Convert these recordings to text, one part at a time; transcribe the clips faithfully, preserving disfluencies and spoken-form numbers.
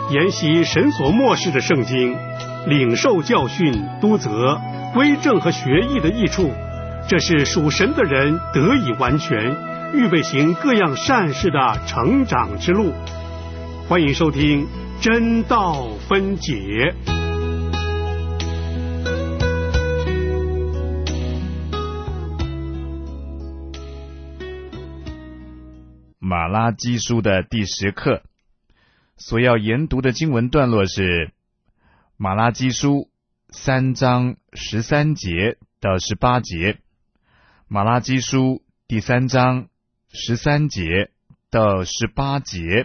研习神所默示的圣经，领受教训、督责、归正和学艺的益处，这是属神的人得以完全，预备行各样善事的成长之路。欢迎收听真道分解。 马拉基书的第十课所要研读的经文段落是马拉基书三章十三节到十八节，马拉基书第三章十三节到十八节。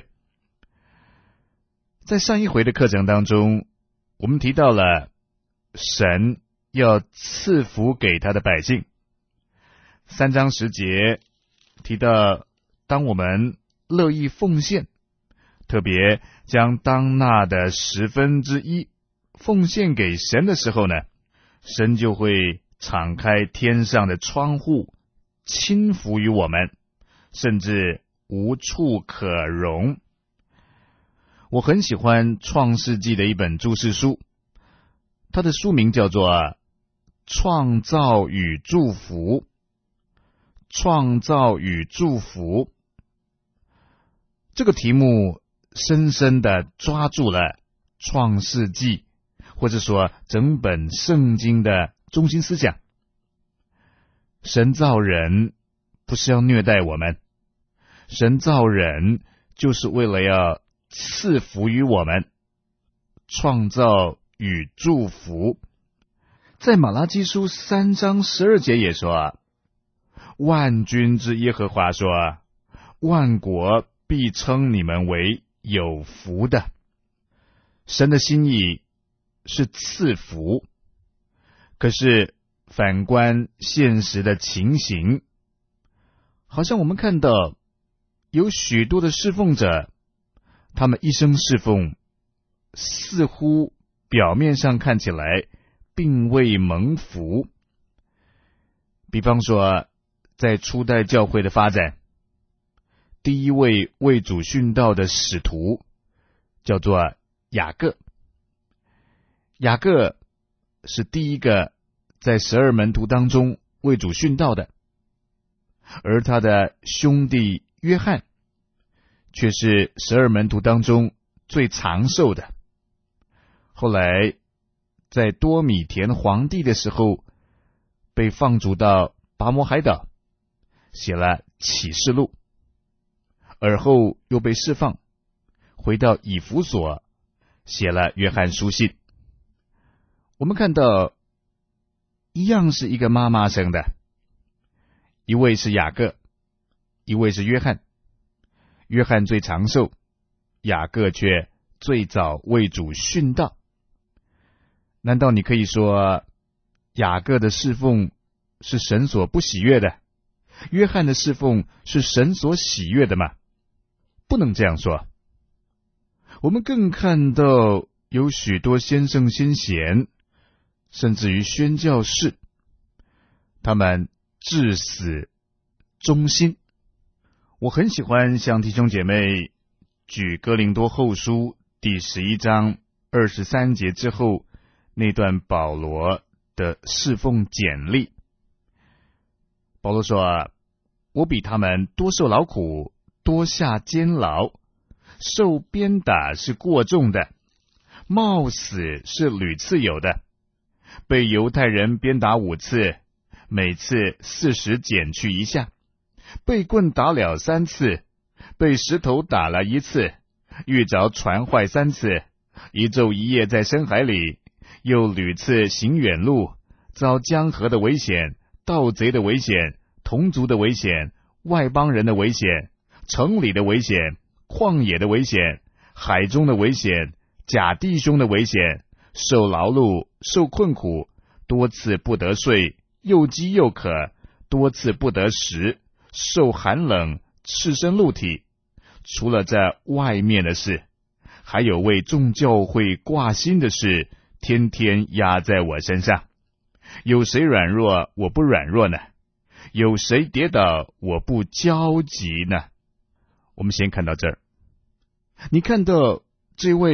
在上一回的课程当中，我们提到了神要赐福给他的百姓。三章十节提到，当我们乐意奉献，特别将当纳的十分之一奉献给神的时候呢，神就会敞开天上的窗户，倾福于我们，甚至无处可容。我很喜欢创世纪的一本注释书，它的书名叫做《创造与祝福》。创造与祝福这个题目深深地抓住了创世纪，或者说整本圣经的中心思想。神造人不是要虐待我们，神造人就是为了要赐福于我们，创造与祝福。在马拉基书三章十二节也说，万军之耶和华说，万国必称你们为有福的。神的心意是赐福，可是反观现实的情形，好像我们看到有许多的侍奉者，他们一生侍奉，似乎表面上看起来并未蒙福。比方说，在初代教会的发展，第一位为主殉道的使徒叫做雅各。雅各是第一个在十二门徒当中为主殉道的，而他的兄弟约翰却是十二门徒当中最长寿的。后来在多米田皇帝的时候，被放逐到拔摩海岛，写了启示录，而后又被释放，回到以弗所，写了约翰书信。我们看到一样是一个妈妈生的，一位是雅各，一位是约翰。约翰最长寿，雅各却最早为主殉道。难道你可以说雅各的侍奉是神所不喜悦的，约翰的侍奉是神所喜悦的吗？不能这样说。我们更看到有许多先圣先贤，甚至于宣教士，他们至死忠心。我很喜欢向弟兄姐妹举哥林多后书第十一章二十三节之后那段保罗的侍奉简历。保罗说，我比他们多受劳苦，多下监牢，受鞭打是过重的，冒死是屡次有的，被犹太人鞭打五次，每次四十减去一下，被棍打了三次，被石头打了一次，遇着船坏三次，一昼一夜在深海里，又屡次行远路，遭江河的危险，盗贼的危险，同族的危险，外邦人的危险，城里的危险，旷野的危险，海中的危险，假弟兄的危险，受劳碌，受困苦，多次不得睡，又饥又渴，多次不得食，受寒冷，赤身露体。除了这外面的事，还有为众教会挂心的事，天天压在我身上。有谁软弱，我不软弱呢？有谁跌倒，我不焦急呢？我们先看到这儿。你看到这位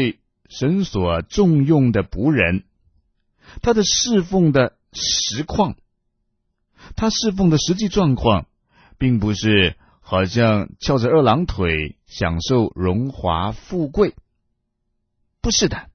神所重用的仆人，他的侍奉的实况，他侍奉的实际状况，并不是好像翘着二郎腿享受荣华富贵，不是的。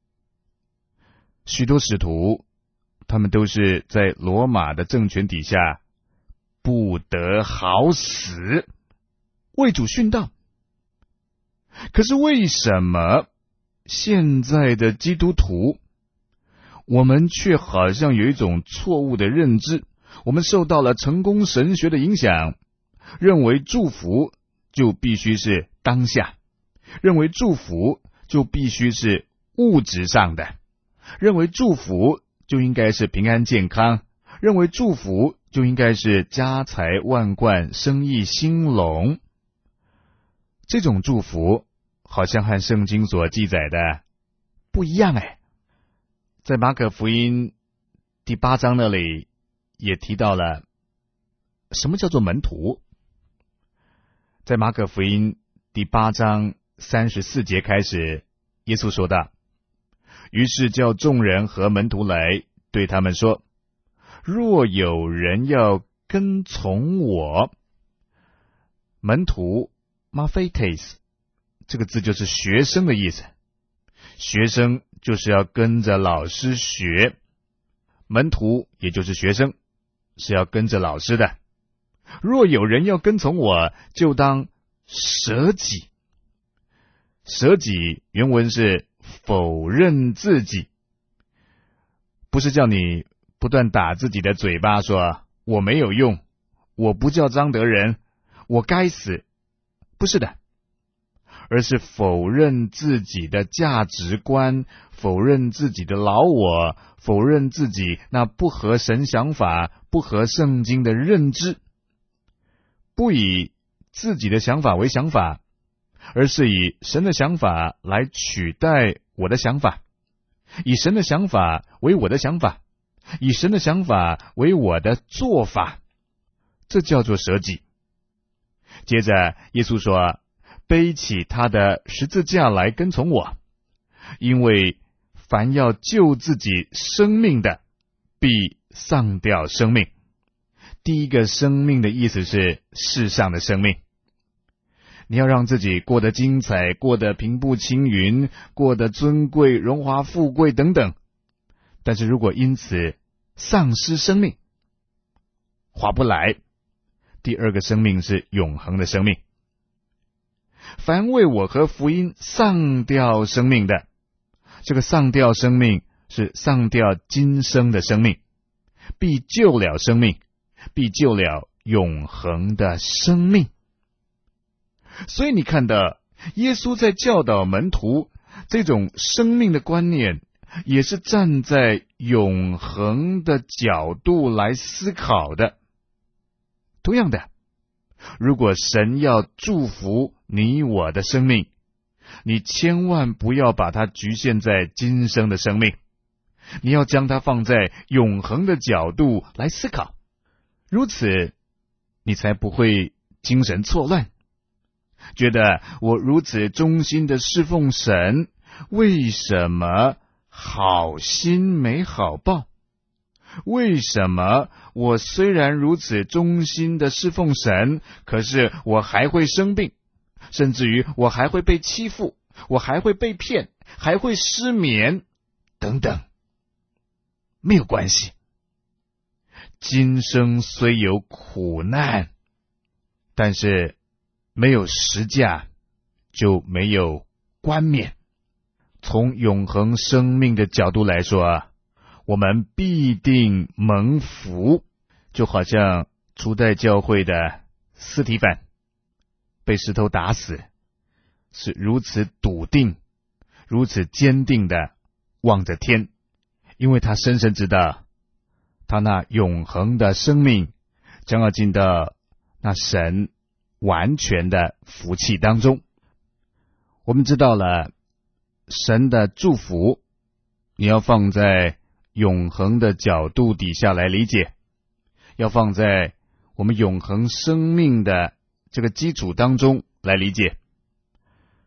许多使徒，他们都是在罗马的政权底下不得好死，为主殉道。可是为什么现在的基督徒，我们却好像有一种错误的认知？我们受到了成功神学的影响，认为祝福就必须是当下，认为祝福就必须是物质上的，认为祝福就应该是平安健康，认为祝福就应该是家财万贯、生意兴隆。这种祝福好像和圣经所记载的不一样哎。在马可福音第八章那里也提到了什么叫做门徒。在马可福音第八章三十四节开始，耶稣说道：于是叫众人和门徒来，对他们说，若有人要跟从我。门徒 Mathetes 这个字就是学生的意思，学生就是要跟着老师学，门徒也就是学生，是要跟着老师的。若有人要跟从我，就当舍己。舍己原文是否认自己，不是叫你不断打自己的嘴巴说我没有用，我不叫张德仁，我该死，不是的，而是否认自己的价值观，否认自己的老我，否认自己那不合神想法、不合圣经的认知，不以自己的想法为想法，而是以神的想法来取代我的想法，以神的想法为我的想法，以神的想法为我的做法，这叫做舍己。接着耶稣说，背起他的十字架来跟从我，因为凡要救自己生命的，必丧掉生命。第一个生命的意思是世上的生命，你要让自己过得精彩，过得平步青云，过得尊贵、荣华富贵等等。但是如果因此丧失生命，划不来。第二个生命是永恒的生命。凡为我和福音丧掉生命的，这个丧掉生命是丧掉今生的生命，必救了生命，必救了永恒的生命。所以你看到耶稣在教导门徒这种生命的观念，也是站在永恒的角度来思考的。同样的，如果神要祝福你我的生命，你千万不要把它局限在今生的生命，你要将它放在永恒的角度来思考，如此你才不会精神错乱，觉得我如此忠心的侍奉神，为什么好心没好报？为什么我虽然如此忠心的侍奉神，可是我还会生病，甚至于我还会被欺负，我还会被骗，还会失眠等等？没有关系，今生虽有苦难，但是没有十架就没有冠冕。从永恒生命的角度来说，我们必定蒙福。就好像初代教会的司提反被石头打死，是如此笃定，如此坚定的望着天，因为他深深知道他那永恒的生命将要进到那神完全的福气当中。我们知道了神的祝福，你要放在永恒的角度底下来理解，要放在我们永恒生命的这个基础当中来理解。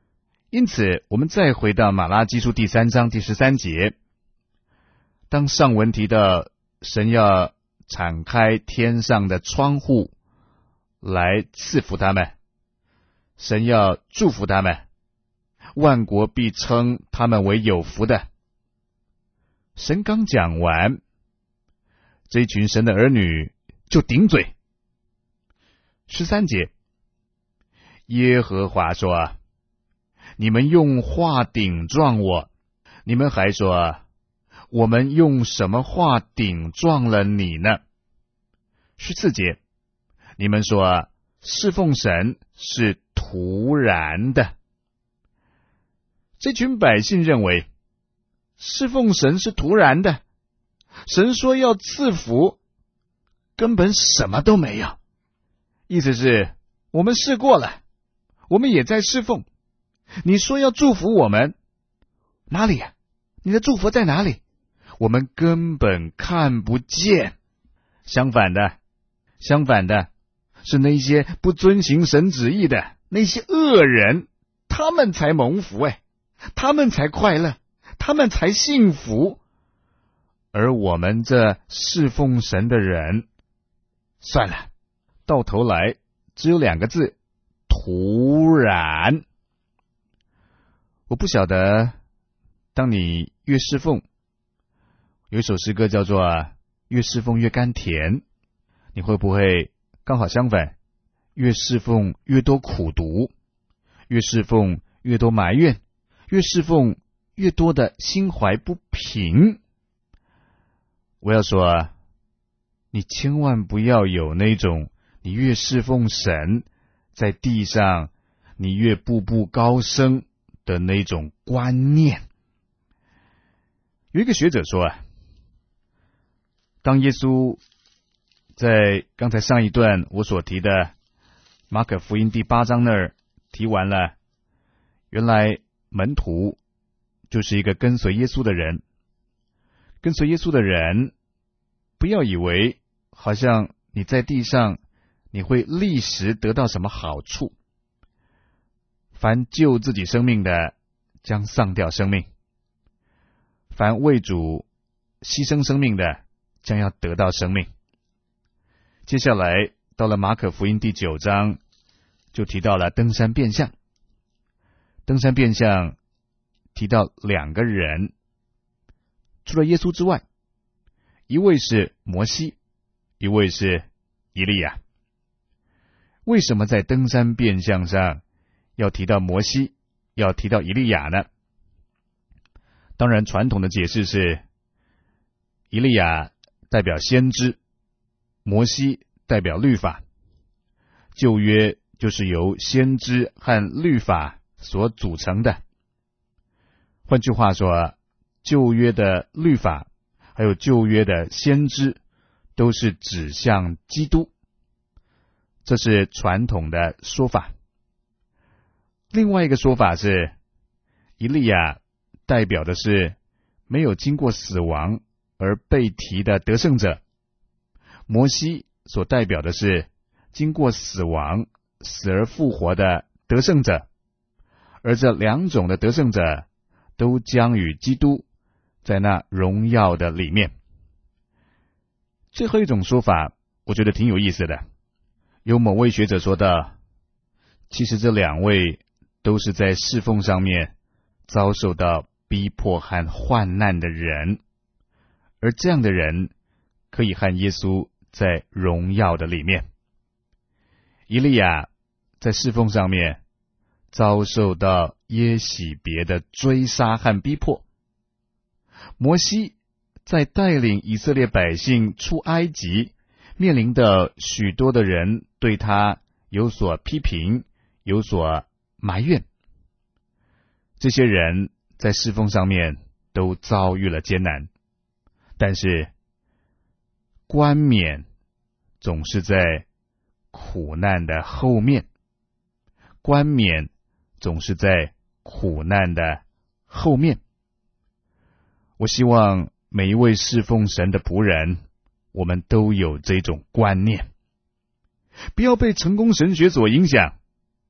因此，我们再回到马拉基书第三章第十三节，当上文提到神要敞开天上的窗户来赐福他们，神要祝福他们，万国必称他们为有福的。神刚讲完，这一群神的儿女就顶嘴。十三节，耶和华说，你们用话顶撞我，你们还说，我们用什么话顶撞了你呢？十四节，你们说侍奉神是突然的。这群百姓认为侍奉神是突然的，神说要赐福，根本什么都没有。意思是我们试过了，我们也在侍奉，你说要祝福我们，哪里啊？你的祝福在哪里？我们根本看不见。相反的，相反的是那些不遵行神旨意的那些恶人，他们才蒙福，哎，他们才快乐，他们才幸福。而我们这侍奉神的人，算了，到头来只有两个字：突然。我不晓得，当你越侍奉，有一首诗歌叫做越侍奉越甘甜，你会不会刚好相反，越侍奉越多苦毒，越侍奉越多埋怨，越侍奉越多的心怀不平？我要说，你千万不要有那种你越侍奉神，在地上你越步步高升的那种观念。有一个学者说啊，当耶稣在刚才上一段我所提的马可福音第八章那儿提完了，原来门徒就是一个跟随耶稣的人。跟随耶稣的人，不要以为好像你在地上你会立时得到什么好处。凡救自己生命的，将丧掉生命；凡为主牺牲生命的，将要得到生命。接下来到了马可福音第九章，就提到了登山变像。登山变像提到两个人，除了耶稣之外，一位是摩西，一位是以利亚。为什么在登山变像上要提到摩西，要提到以利亚呢？当然，传统的解释是，以利亚代表先知，摩西代表律法。旧约就是由先知和律法所组成的。换句话说，旧约的律法还有旧约的先知都是指向基督，这是传统的说法。另外一个说法是，以利亚代表的是没有经过死亡而被提的得胜者，摩西所代表的是经过死亡死而复活的得胜者，而这两种的得胜者都将与基督在那荣耀的里面。最后一种说法我觉得挺有意思的，有某位学者说道，其实这两位都是在侍奉上面遭受到逼迫和患难的人，而这样的人可以和耶稣在荣耀的里面。以利亚在侍奉上面遭受到耶洗别的追杀和逼迫，摩西在带领以色列百姓出埃及，面临的许多的人对他有所批评，有所埋怨。这些人在侍奉上面都遭遇了艰难，但是冠冕总是在苦难的后面，冠冕总是在苦难的后面。我希望每一位侍奉神的仆人，我们都有这种观念，不要被成功神学所影响。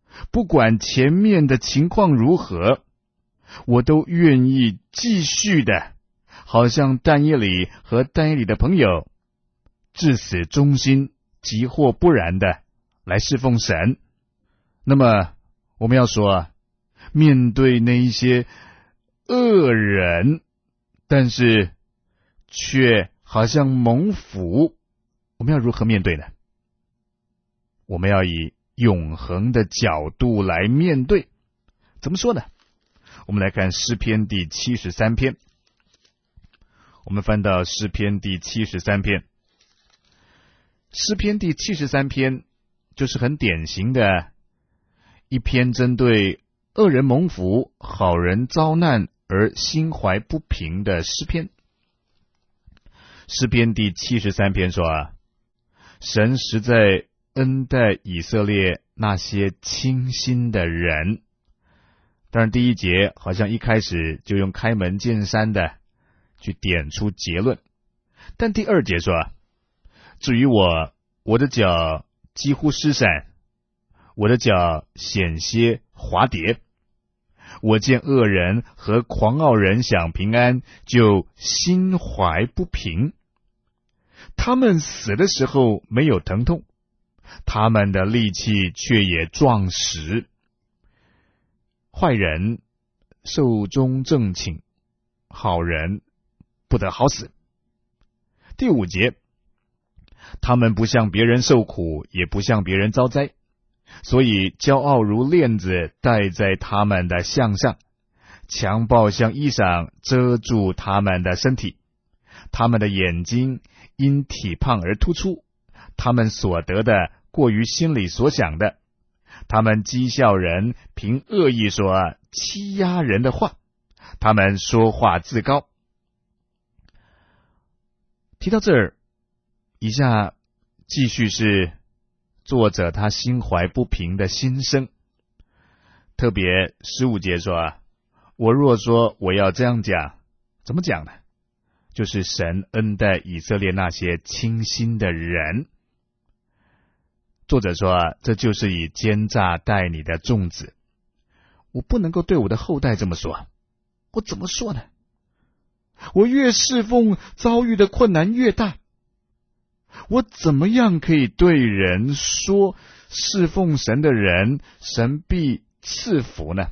不管前面的情况如何，我都愿意继续的，好像但以理和但以理的朋友，至死忠心，即或不然的来侍奉神。那么我们要说，面对那一些恶人，但是却好像蒙福，我们要如何面对呢？我们要以永恒的角度来面对。怎么说呢？我们来看诗篇第七十三篇。我们翻到诗篇第七十三篇。诗篇第七十三篇就是很典型的一篇针对恶人蒙福、好人遭难而心怀不平的诗篇。诗篇第七十三篇说啊，神实在恩待以色列那些清心的人。当然第一节好像一开始就用开门见山的去点出结论，但第二节说，至于我，我的脚几乎失散，我的脚险些滑跌。我见恶人和狂傲人享平安，就心怀不平。他们死的时候没有疼痛，他们的力气却也壮实。坏人寿终正寝，好人不得好死。第五节，他们不向别人受苦，也不向别人遭灾，所以骄傲如链子戴在他们的项上，强暴像衣裳遮住他们的身体。他们的眼睛因体胖而突出，他们所得的过于心里所想的。他们讥笑人，凭恶意说欺压人的话，他们说话自高。提到这儿，以下继续是作者他心怀不平的心声。特别十五节说啊，我若说我要这样讲，怎么讲呢？就是神恩待以色列那些清心的人。作者说啊，这就是以奸诈待你的众子。我不能够对我的后代这么说，我怎么说呢？我越侍奉遭遇的困难越大，我怎么样可以对人说侍奉神的人神必赐福呢？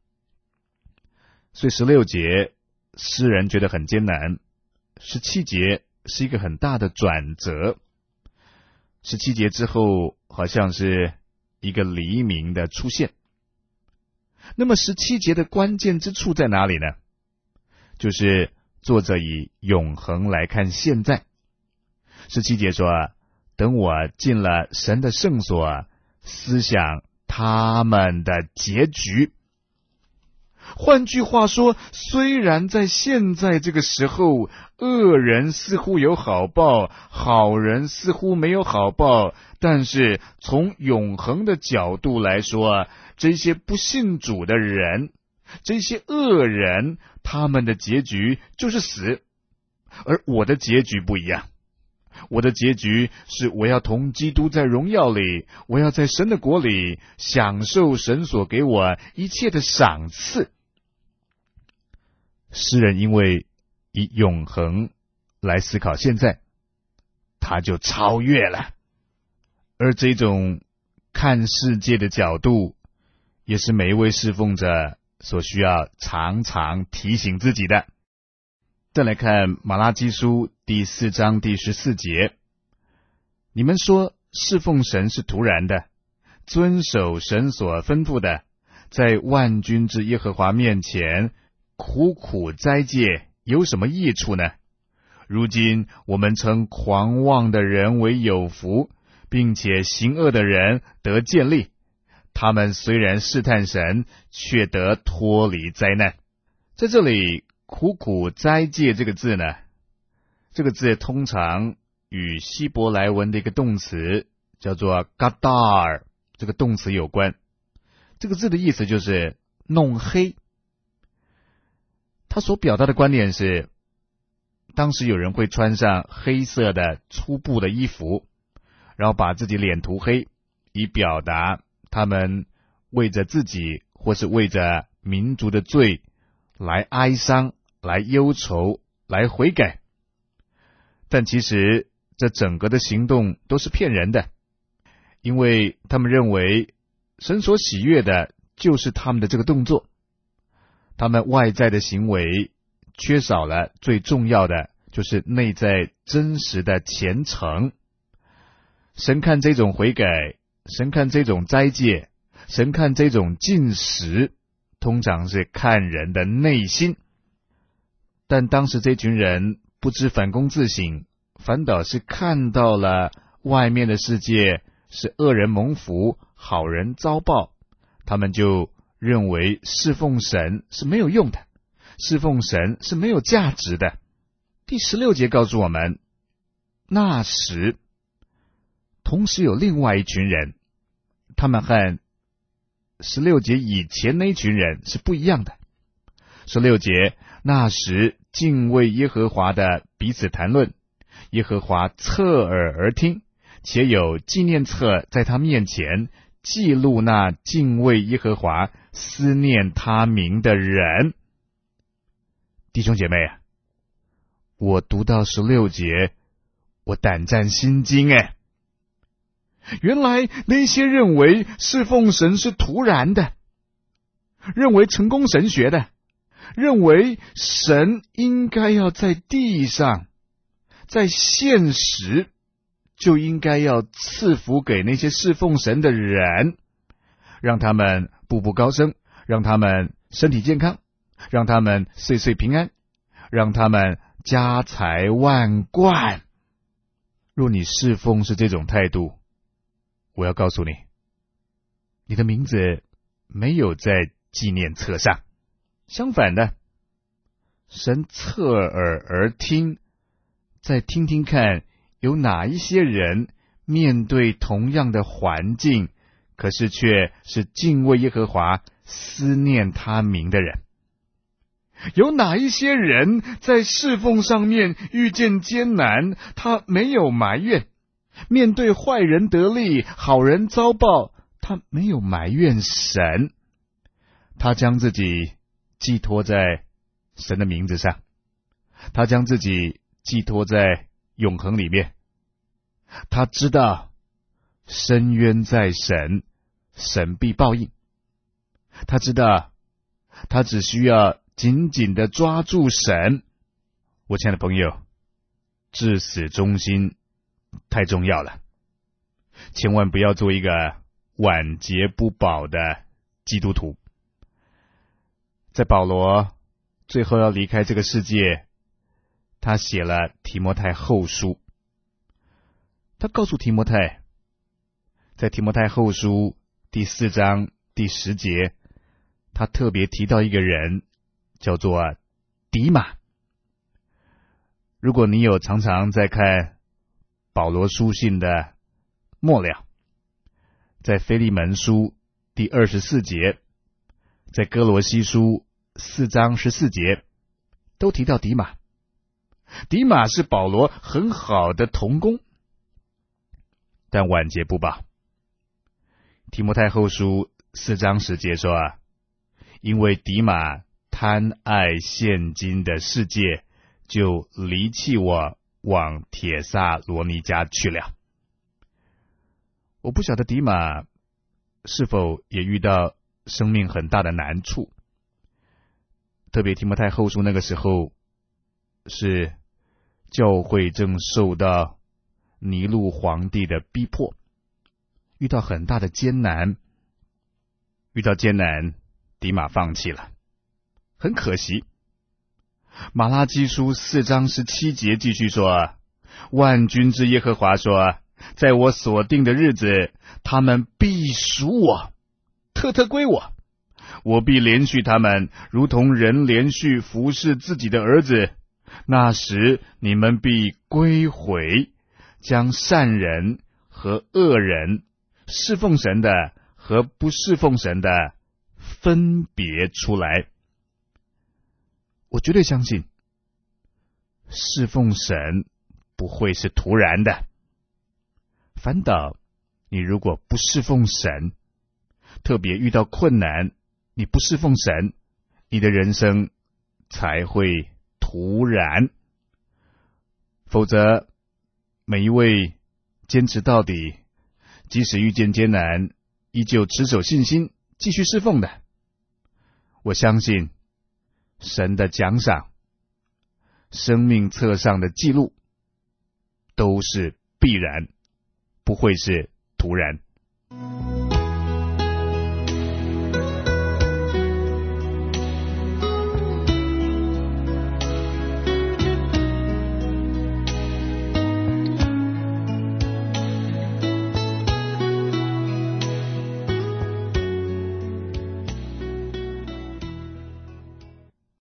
所以十六节诗人觉得很艰难，十七节是一个很大的转折。十七节之后好像是一个黎明的出现。那么十七节的关键之处在哪里呢？就是作者以永恒来看现在。十七节说，等我进了神的圣所，思想他们的结局。换句话说，虽然在现在这个时候，恶人似乎有好报，好人似乎没有好报，但是从永恒的角度来说，这些不信主的人，这些恶人，他们的结局就是死。而我的结局不一样，我的结局是我要同基督在荣耀里，我要在神的国里享受神所给我一切的赏赐。诗人因为以永恒来思考现在，他就超越了。而这种看世界的角度，也是每一位侍奉者所需要常常提醒自己的。再来看马拉基书第四章第十四节，你们说侍奉神是徒然的，遵守神所吩咐的，在万军之耶和华面前苦苦斋戒，有什么益处呢？如今我们称狂妄的人为有福，并且行恶的人得建立。他们虽然试探神，却得脱离灾难。在这里苦苦斋戒这个字呢，这个字通常与希伯来文的一个动词叫做 gadar 这个动词有关。这个字的意思就是弄黑。他所表达的观点是，当时有人会穿上黑色的粗布的衣服，然后把自己脸涂黑，以表达他们为着自己或是为着民族的罪来哀伤、来忧愁、来悔改。但其实这整个的行动都是骗人的，因为他们认为神所喜悦的就是他们的这个动作，他们外在的行为缺少了最重要的，就是内在真实的虔诚。神看这种悔改，神看这种斋戒，神看这种禁食，通常是看人的内心。但当时这群人不知反躬自省，反倒是看到了外面的世界是恶人蒙福，好人遭报，他们就认为侍奉神是没有用的，侍奉神是没有价值的。第十六节告诉我们，那时同时有另外一群人，他们和十六节以前那群人是不一样的。十六节，那时敬畏耶和华的彼此谈论，耶和华侧耳而听，且有纪念册在他面前记录那敬畏耶和华、思念他名的人。弟兄姐妹啊，我读到十六节，我胆战心惊哎！原来那些认为侍奉神是突然的，认为成功神学的，认为神应该要在地上，在现实就应该要赐福给那些侍奉神的人，让他们步步高升，让他们身体健康，让他们岁岁平安，让他们家财万贯。若你侍奉是这种态度，我要告诉你，你的名字没有在纪念册上。相反的，神侧耳而听，再听听看有哪一些人面对同样的环境，可是却是敬畏耶和华、思念他名的人。有哪一些人在侍奉上面遇见艰难，他没有埋怨；面对坏人得利，好人遭报，他没有埋怨神。他将自己寄托在神的名字上，他将自己寄托在永恒里面。他知道深渊在神，神必报应。他知道他只需要紧紧的抓住神。我亲爱的朋友，至死忠心太重要了，千万不要做一个晚节不保的基督徒。在保罗最后要离开这个世界，他写了提摩太后书。他告诉提摩太，在提摩太后书第四章第十节，他特别提到一个人，叫做迪马。如果你有常常在看保罗书信的末了，在腓利门书第二十四节，在哥罗西书四章十四节，都提到迪马。迪马是保罗很好的同工，但晚节不保。提摩太后书四章十节说啊，因为迪马贪爱现今的世界，就离弃我，往帖撒罗尼迦去了。我不晓得迪马是否也遇到生命很大的难处，特别提摩太后书那个时候是教会正受到尼禄皇帝的逼迫，遇到很大的艰难，遇到艰难，迪马放弃了，很可惜。马拉基书四章十七节继续说，万军之耶和华说，在我所定的日子，他们必属我，特特归我，我必连续他们，如同人连续服侍自己的儿子。那时你们必归回，将善人和恶人，侍奉神的和不侍奉神的分别出来。我绝对相信，侍奉神不会是突然的，反倒你如果不侍奉神， 特别遇到困难，你不侍奉神，你的人生才会突然。否则，每一位坚持到底，即使遇见艰难，依旧持守信心，继续侍奉的，我相信神的奖赏，生命册上的记录，都是必然，不会是突然。